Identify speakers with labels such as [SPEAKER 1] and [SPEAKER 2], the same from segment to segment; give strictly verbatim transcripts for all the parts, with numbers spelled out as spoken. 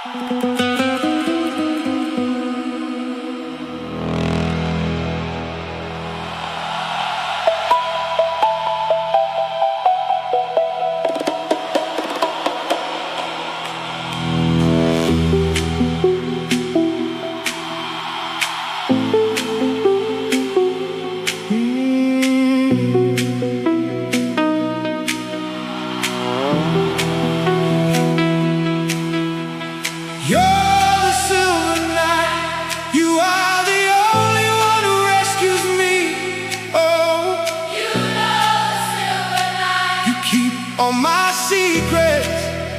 [SPEAKER 1] All my secrets,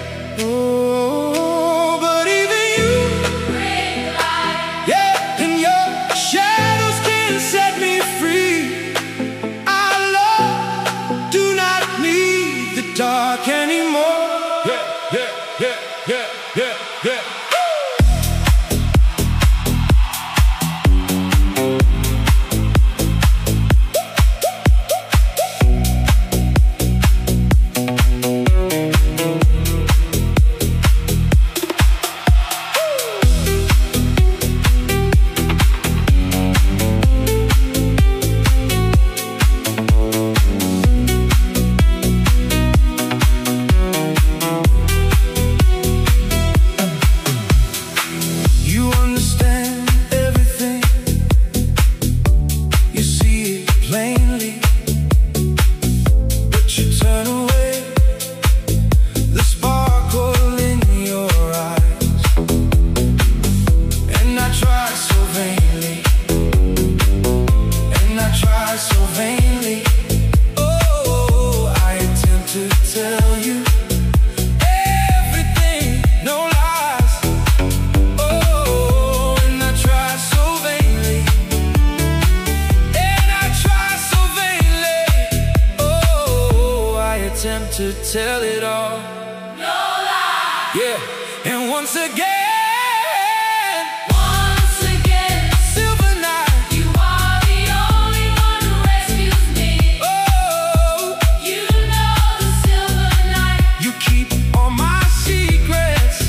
[SPEAKER 1] oh, but even you bring light, yeah, and your shadows can set me free. Our love do not need the dark anymore. Yeah, yeah, yeah, yeah, yeah, yeah. Attempt to tell it all, no lie, yeah, and once again, once again, Silver Night, you are the only one who rescues me. Oh, you know the Silver Night, you keep all my secrets.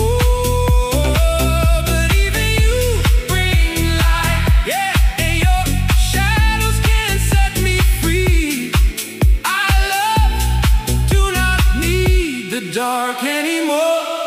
[SPEAKER 1] Oh, but even you bring light, yeah, and your shadows can set me free. Dark anymore.